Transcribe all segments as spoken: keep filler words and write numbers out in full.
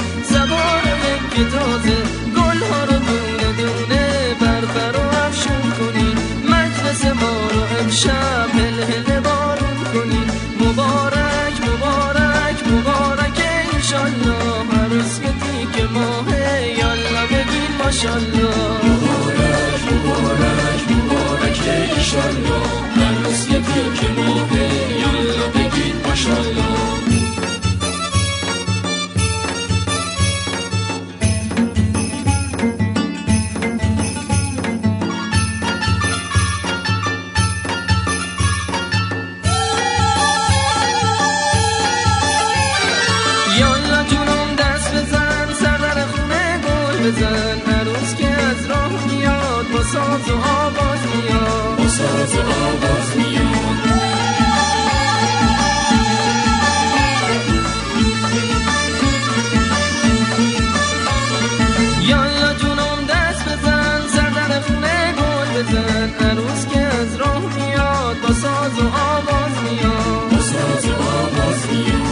سوار یک تازه گل ها رو دونه دونه بربر و افشون کنین مجلس ما رو امشب هل هل بارون کنین مبارک مبارک مبارک انشالله عروس که تیک ماهه یالا بگین ماشالله مبارک مبارک مبارک انشالله عروس که تیک ماهه یالا بگین ماشالله یالا جونم دست بزن سر در خونه گل بزن عروس که از راه میاد با ساز و آواز میاد با ساز و آواز میاد یالا جونم دست بزن سر در خونه گل بزن عروس که از راه میاد با ساز و آواز میاد با ساز و آواز میاد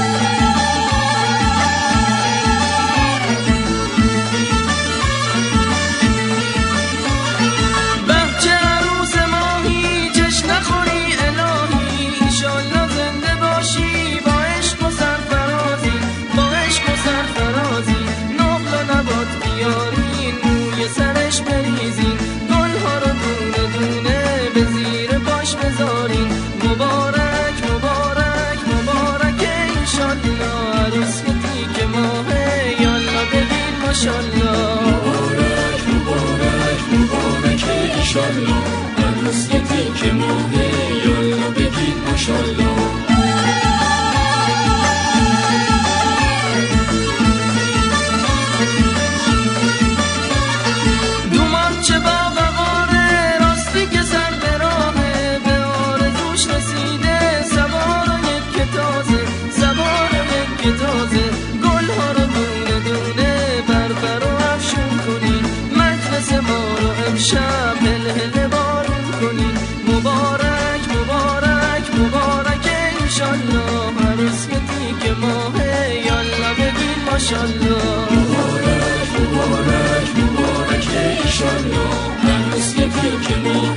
مبارک مبارک مبارک انشالله عروس که تیک ماهه یالا بگین ماشالله مبارک مبارک مبارک انشالله عروس که تیک ماهه یالا بگین ماشالله دومان چه با وقاره راستی که سر به راهه به آرزوش رسیده سوار و یک تازه سوار و یک تازه گل ها رو دونه دونه بربر و افشون کنین مجلس ما رو امشب هل هل بارون کنین مبارک مبارک مبارک انشالله عروس که تیک ماهه یالا بگین ماشالله مبارک مبارک مبارک انشالله عروس که تیک ماهه